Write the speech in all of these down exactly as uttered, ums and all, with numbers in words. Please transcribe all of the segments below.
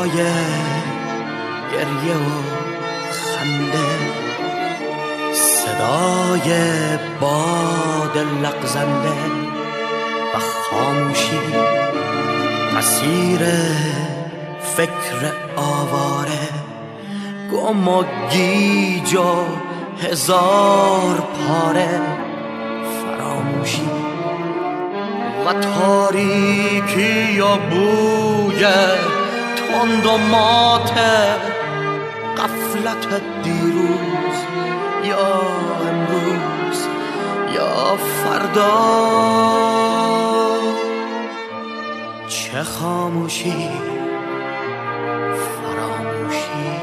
صدای گریه و خنده، صدای باد لغزنده و خاموشی، مسیر فکر آواره، گم و گیج و هزار پاره، فراموشی و تاریکی و بوی تند و مات غفلت دیروز یا امروز یا فردا. چه خاموشی، فراموشی.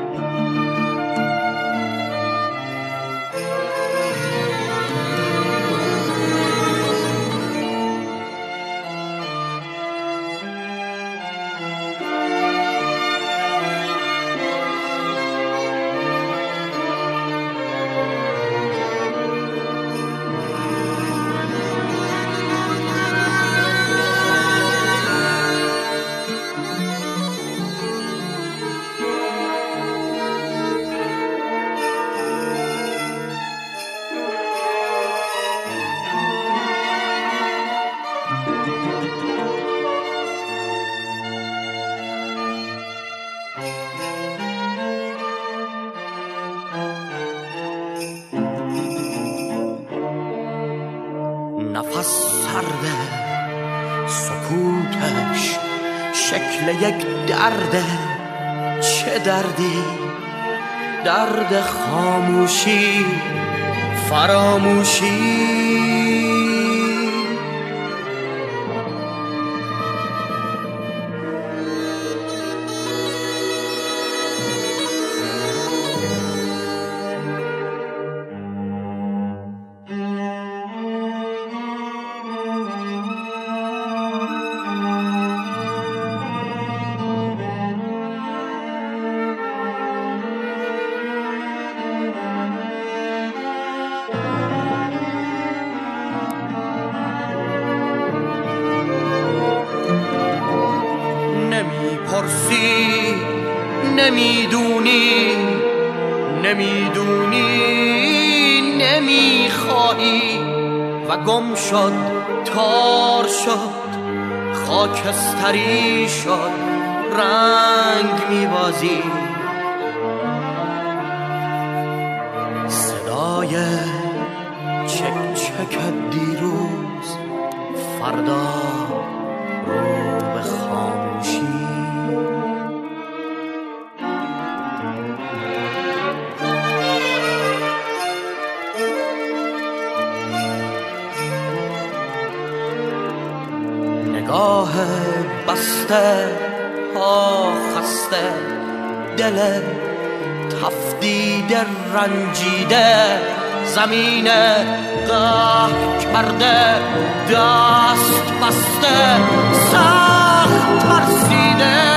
نفس سرده، سکوتش شکل یک درده. چه دردی؟ درد خاموشی، فراموشی. نمیپرسی، نمیدونی، نمیدونی، نمیخواهی و گم شد، تار شد، خاکستری شد، رنگ میبازی. صدای چک چک دیروز، فردا رو به خاموشی. نگاه بسته، پا خسته، دل تفدید رنجیده، زمین قهر کرده، دست بسته، سخت ترسیده.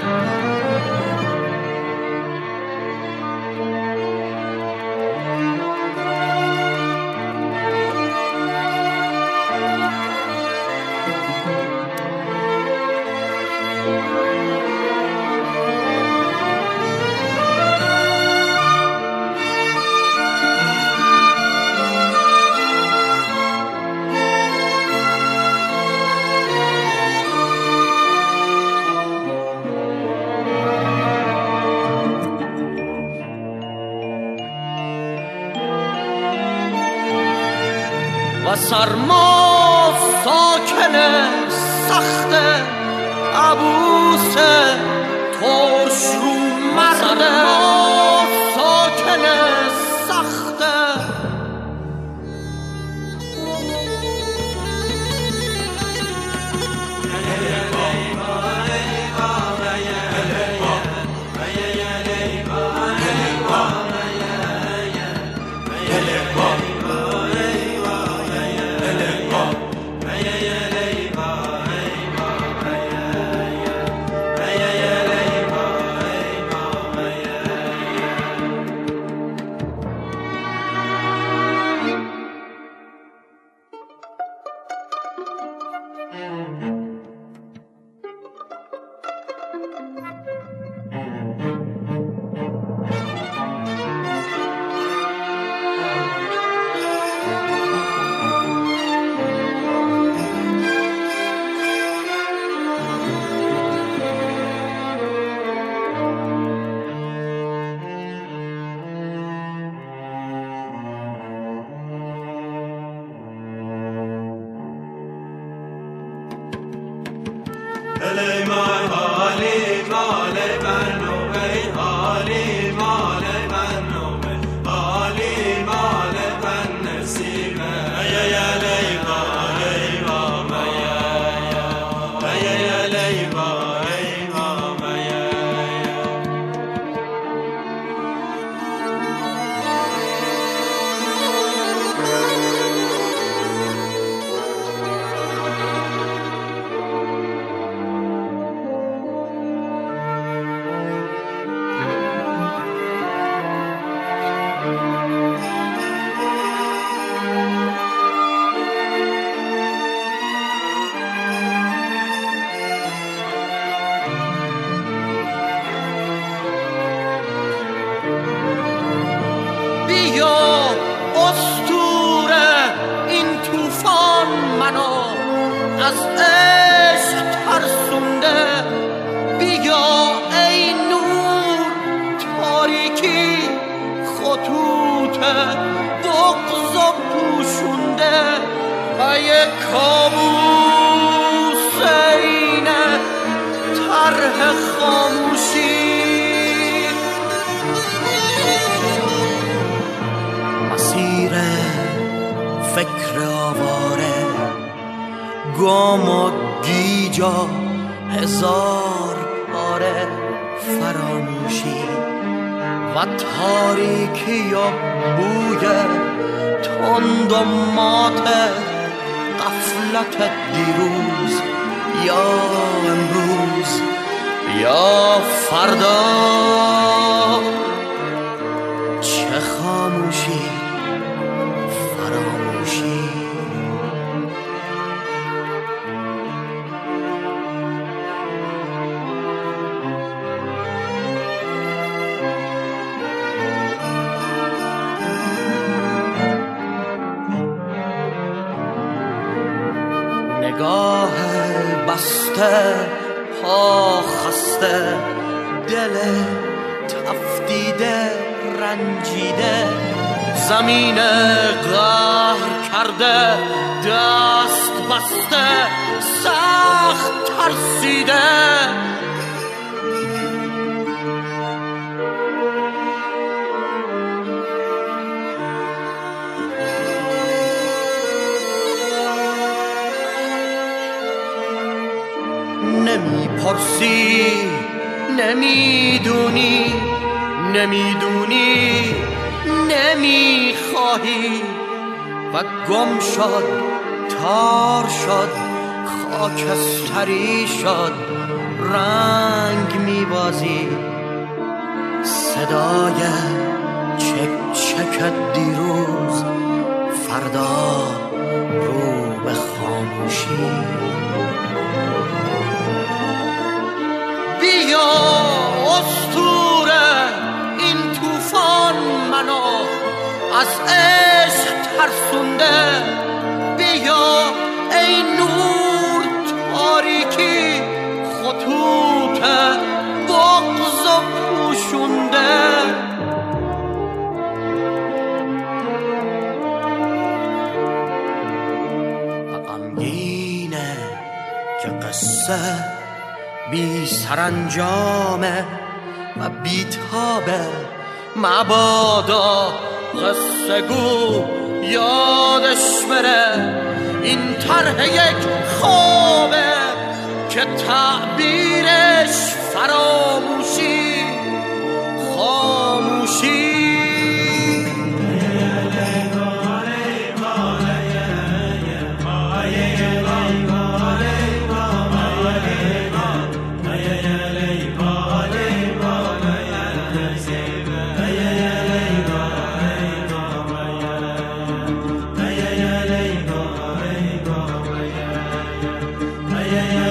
و سرما ساکن سخت عبوس ترش رو مرد. سرما ساکن سخت از عشق ترسونده، بیا ای نور تاریکی خطوط بغض و پوشونده، ای کابوس اینه طرح خاموشی. مسیر فکر آواره، گام و گیجا هزار پاره فراموشی و تاریکی و بوی تند و مات غفلت دیروز یا امروز یا فردا. چه خاموشی فراموشی. نگاه بسته پا خسته، دل تفدیده رنجیده، زمین قهر کرده دست بسته سخت ترسیده. نمیپرسی نمیدونی، نمیدونی نمیخواهی و گم شد تار شد خاکستری شد، رنگ میبازی صدای چک چک دیروز، فردا رو به خاموشی. بیا اسطوره این طوفان منو از عشق ترسونده، بیا ای نور تاریکی خطوط بغض و پوشونده. و غمگینه که قصه بی سرانجامه و بی تابه، مبادا قصه گو یادش بره این طرح یک خوابه که تعبیرش فراموشی خاموشی. Yeah, yeah.